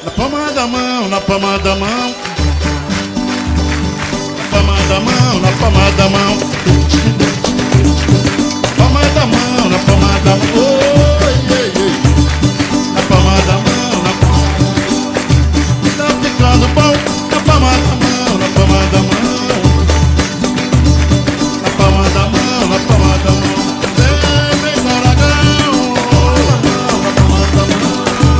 Na palma da mão, na palma da mão. Na palma da mão, na palma da mão. Palma da mão, na palma da mão. Oi, ei, ei. Na palma da mão, na palma da mão. Tá ficando bom. Na palma da mão, na palma da mão. Na palma da mão, na palma da mão. Vem, vem, Maragão. Na palma da mão.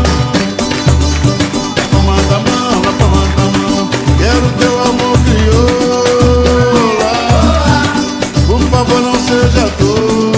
Na palma da mão, na palma da mão. Quero teu amor crioula. Por favor, não seja dor.